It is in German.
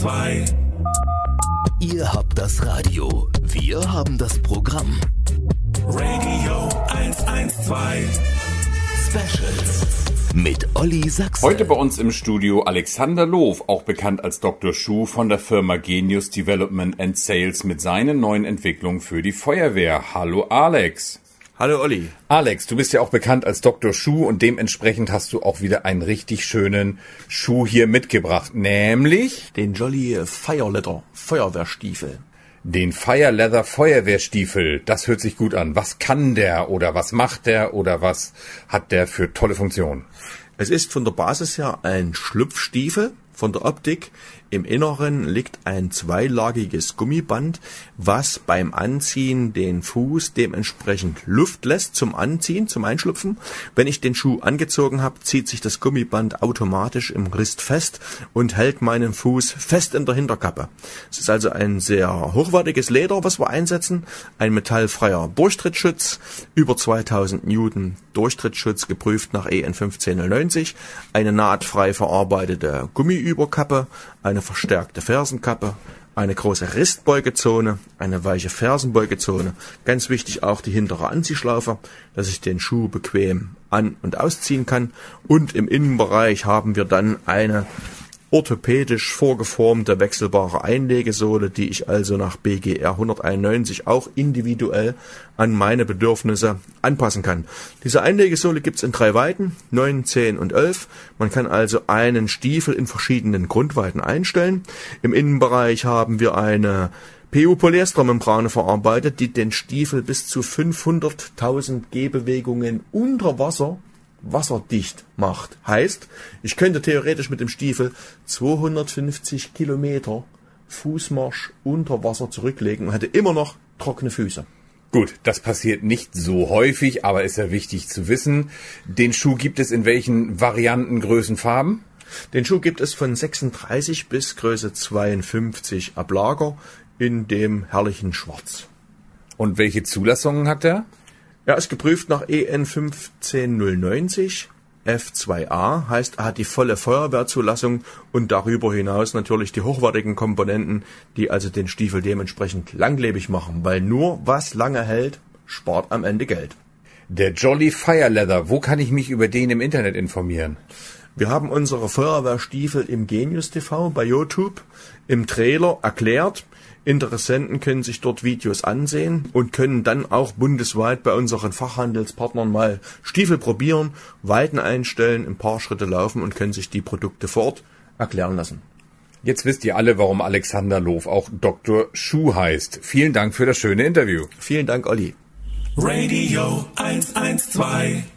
112. Ihr habt das Radio, wir haben das Programm. Radio 112. Specials mit Olli Sachse. Heute bei uns im Studio Alexander Loof, auch bekannt als Dr. Schuh von der Firma Genius Development and Sales mit seinen neuen Entwicklungen für die Feuerwehr. Hallo Alex. Hallo Olli. Alex, du bist ja auch bekannt als Dr. Schuh und dementsprechend hast du auch wieder einen richtig schönen Schuh hier mitgebracht, nämlich Den Jolly Fire Leather Feuerwehrstiefel. den Fire Leather Feuerwehrstiefel. Das hört sich gut an. Was kann der oder was macht der oder was hat der für tolle Funktionen? Es ist von der Basis her ein Schlupfstiefel. Von der Optik im Inneren liegt ein zweilagiges Gummiband, was beim Anziehen den Fuß dementsprechend Luft lässt zum Anziehen, zum Einschlupfen. Wenn ich den Schuh angezogen habe, zieht sich das Gummiband automatisch im Rist fest und hält meinen Fuß fest in der Hinterkappe. Es ist also ein sehr hochwertiges Leder, was wir einsetzen, ein metallfreier Durchtrittsschutz, über 2000 Newton Durchtrittsschutz, geprüft nach EN 15090, eine nahtfrei verarbeitete Gummiüberkappe, eine verstärkte Fersenkappe, eine große Ristbeugezone, eine weiche Fersenbeugezone. Ganz wichtig auch die hintere Anziehschlaufe, dass ich den Schuh bequem an- und ausziehen kann. Und im Innenbereich haben wir dann eine orthopädisch vorgeformte wechselbare Einlegesohle, die ich also nach BGR 191 auch individuell an meine Bedürfnisse anpassen kann. Diese Einlegesohle gibt's in 3 Weiten, 9, 10 und 11. Man kann also einen Stiefel in verschiedenen Grundweiten einstellen. Im Innenbereich haben wir eine PU-Polyestermembrane verarbeitet, die den Stiefel bis zu 500.000 Gehbewegungen unter Wasser wasserdicht macht. Heißt, ich könnte theoretisch mit dem Stiefel 250 Kilometer Fußmarsch unter Wasser zurücklegen und hätte immer noch trockene Füße. Gut, das passiert nicht so häufig, aber ist ja wichtig zu wissen. Den Schuh gibt es in welchen Varianten, Größen, Farben? Den Schuh gibt es von 36 bis Größe 52 ab Lager in dem herrlichen Schwarz. Und welche Zulassungen hat er? Er ist geprüft nach EN 15090 F2A, heißt, er hat die volle Feuerwehrzulassung und darüber hinaus natürlich die hochwertigen Komponenten, die also den Stiefel dementsprechend langlebig machen, weil nur was lange hält, spart am Ende Geld. Der Jolly Fire Leather, wo kann ich mich über den im Internet informieren? Wir haben unsere Feuerwehrstiefel im Genius TV bei YouTube im Trailer erklärt. Interessenten können sich dort Videos ansehen und können dann auch bundesweit bei unseren Fachhandelspartnern mal Stiefel probieren, Weiten einstellen, ein paar Schritte laufen und können sich die Produkte vor Ort erklären lassen. Jetzt wisst ihr alle, warum Alexander Loof auch Dr. Schuh heißt. Vielen Dank für das schöne Interview. Vielen Dank, Olli. Radio 112.